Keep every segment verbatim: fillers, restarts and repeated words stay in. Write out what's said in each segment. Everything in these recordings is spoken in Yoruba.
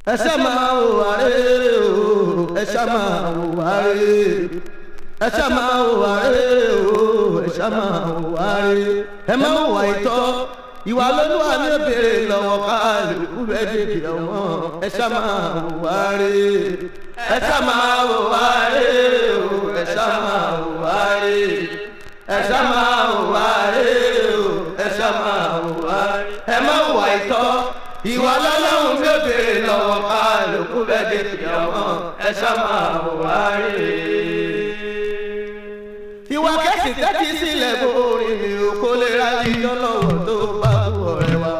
ẹ ṣá máa hùwà rere o ẹ ṣá máa hùwà rere ẹ ṣá máa hùwà rere o ẹ ṣá máa hùwà rere ẹ má hùwà ìtọ́ ìwà lọ́lúwa ní òbèrè lọ́wọ́ kálukú bẹ́ẹ̀ dèbí ọmọ ẹ ṣá máa hùwà rere ẹ ṣá máa hùwà rere o ẹ ṣá máa hùwà rere ẹ ṣá máa hùwà rere o ẹ ṣá máa hùwà rere ẹ má hùwà ìtọ́ ìwà lọ́lọ́run bí ó béèrè lọ́wọ́ kálukú bẹ́ẹ̀ dèbí ọmọ ẹ ṣá máa hùwà rere. ìwà kẹ́sì tẹ́tí sílẹ̀ bóore mi ò kó lè ra ìjọ lọ́wọ́ tó bá wù ọ̀rẹ́ wa.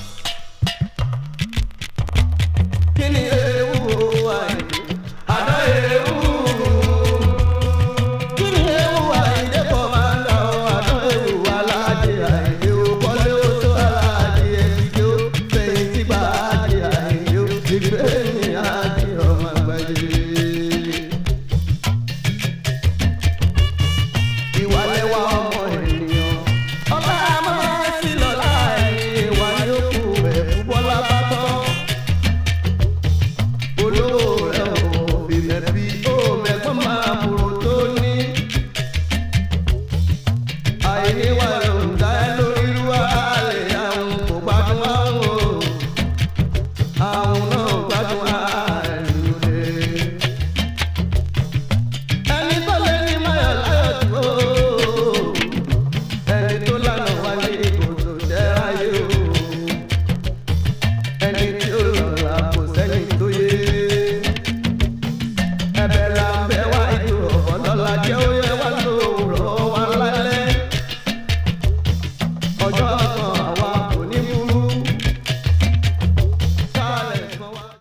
kí ni ewu àìdè àná ewu kí ni ewu àìdè kọ́ máa ń lọ àná ewu aláàdé àìdè ò kọ́lé ó tó aláàdé ẹ̀dígbé ó fẹ̀yìntì bá àdé àìdè ó ìgbé ní àdé.